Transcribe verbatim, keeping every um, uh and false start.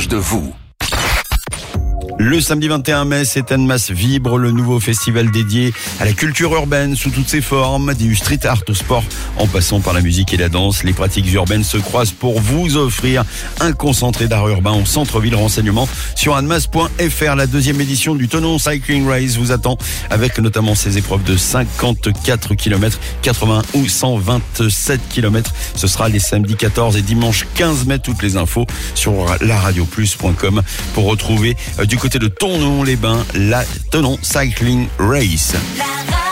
proche de vous. Le samedi vingt et un mai, c'est Annemasse Vibre, le nouveau festival dédié à la culture urbaine sous toutes ses formes, du street art au sport, en passant par la musique et la danse. Les pratiques urbaines se croisent pour vous offrir un concentré d'art urbain au centre-ville. Renseignement sur annemasse point f r. La deuxième édition du Thonon Cycling Race vous attend avec notamment ses épreuves de cinquante-quatre kilomètres, quatre-vingts ou cent vingt-sept kilomètres. Ce sera les samedis quatorze et dimanche quinze mai. Toutes les infos sur la radio plus point com pour retrouver euh, du côté de Tournon-les-Bains, la Thonon Cycling Race.